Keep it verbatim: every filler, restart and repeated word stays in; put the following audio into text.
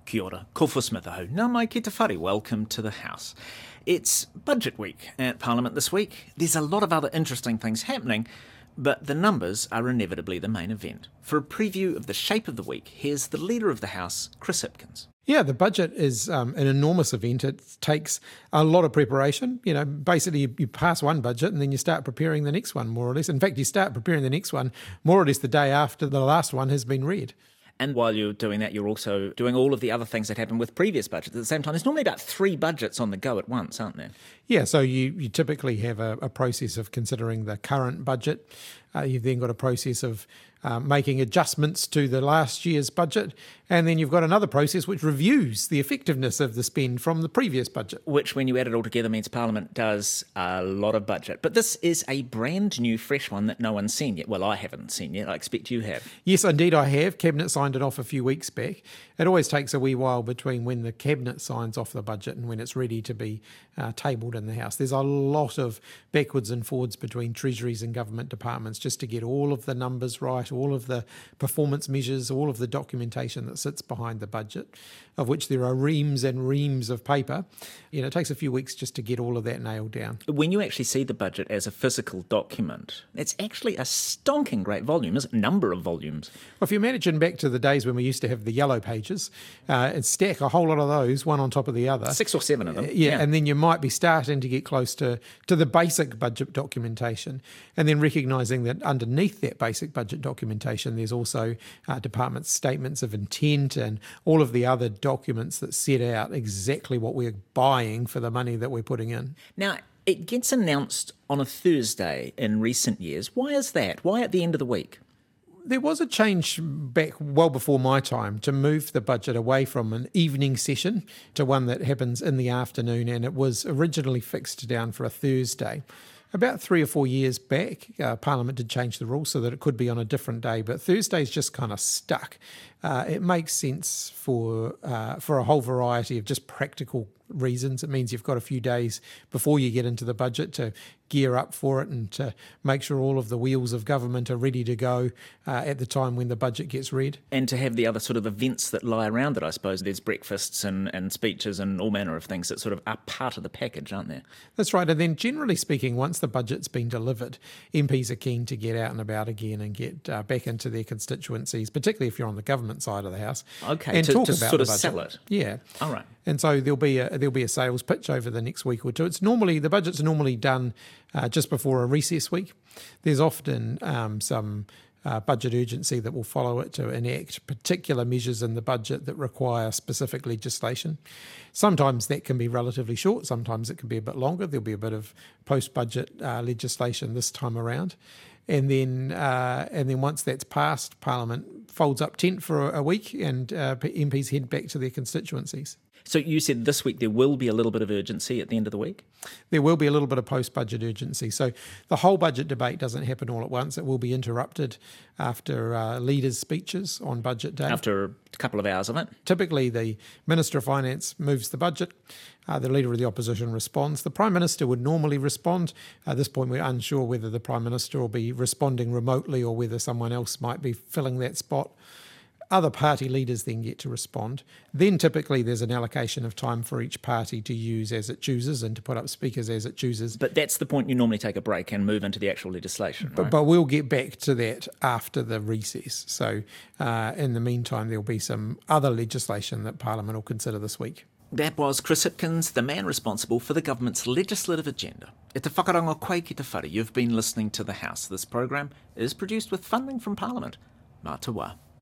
Kia ora, ko whasmitahau. Nā mai ki te whare, welcome to the House. It's budget week at Parliament this week. There's a lot of other interesting things happening, but the numbers are inevitably the main event. For a preview of the shape of the week, here's the Leader of the House, Chris Hipkins. Yeah, the budget is um, an enormous event. It takes a lot of preparation. You know, basically you, you pass one budget and then you start preparing the next one, more or less. In fact, you start preparing the next one more or less the day after the last one has been read. And while you're doing that, you're also doing all of the other things that happen with previous budgets at the same time. There's normally about three budgets on the go at once, aren't there? Yeah, so you, you typically have a, a process of considering the current budget. Uh, you've then got a process of uh, making adjustments to the last year's budget. And then you've got another process which reviews the effectiveness of the spend from the previous budget. Which, when you add it all together, means Parliament does a lot of budget. But this is a brand new, fresh one that no one's seen yet. Well, I haven't seen yet. I expect you have. Yes, indeed I have. Cabinet signed it off a few weeks back. It always takes a wee while between when the Cabinet signs off the budget and when it's ready to be uh, tabled in the House. There's a lot of backwards and forwards between treasuries and government departments just to get all of the numbers right, all of the performance measures, all of the documentation that sits behind the budget, of which there are reams and reams of paper. You know, it takes a few weeks just to get all of that nailed down. When you actually see the budget as a physical document, it's actually a stonking great volume, isn't it? Number of volumes. Well, if you're managing back to the days when we used to have the yellow pages, uh, and stack a whole lot of those, one on top of the other. Six or seven of them. Uh, yeah, yeah, and then you might be starting to get close to, to the basic budget documentation, and then recognising that underneath that basic budget documentation, there's also uh, department statements of intent and all of the other documents that set out exactly what we're buying for the money that we're putting in. Now, it gets announced on a Thursday in recent years. Why is that? Why at the end of the week? There was a change back well before my time to move the budget away from an evening session to one that happens in the afternoon, and it was originally fixed down for a Thursday. About three or four years back, uh, Parliament did change the rules so that it could be on a different day, but Thursday's just kind of stuck. Uh, it makes sense for uh, for a whole variety of just practical reasons. It means you've got a few days before you get into the budget to gear up for it and to make sure all of the wheels of government are ready to go uh, at the time when the budget gets read. And to have the other sort of events that lie around it, I suppose. There's breakfasts and, and speeches and all manner of things that sort of are part of the package, aren't there? That's right. And then generally speaking, once the budget's been delivered, M Ps are keen to get out and about again and get uh, back into their constituencies, particularly if you're on the government side of the House. Okay, and to, talk to about sort the of budget. sell it. Yeah. All right. And so there'll be a there'll be a sales pitch over the next week or two. It's normally the budget's normally done uh, just before a recess week. There's often um, some uh, budget urgency that will follow it to enact particular measures in the budget that require specific legislation. Sometimes that can be relatively short. Sometimes it can be a bit longer. There'll be a bit of post-budget uh, legislation this time around. And then, uh, and then once that's passed, Parliament folds up tent for a, a week, and uh, M Ps head back to their constituencies. So you said this week there will be a little bit of urgency at the end of the week? There will be a little bit of post-budget urgency. So the whole budget debate doesn't happen all at once. It will be interrupted after uh, leaders' speeches on budget day. After a couple of hours of it? Typically, the Minister of Finance moves the budget. Uh, the Leader of the Opposition responds. The Prime Minister would normally respond. At this point, we're unsure whether the Prime Minister will be responding remotely or whether someone else might be filling that spot. Other party leaders then get to respond. Then typically there's an allocation of time for each party to use as it chooses and to put up speakers as it chooses. But that's the point you normally take a break and move into the actual legislation, But, right? but we'll get back to that after the recess. So uh, in the meantime, there'll be some other legislation that Parliament will consider this week. That was Chris Hipkins, the man responsible for the government's legislative agenda. E te whakarongo koe ki te whare. You've been listening to The House. This program is produced with funding from Parliament. Mā te wā.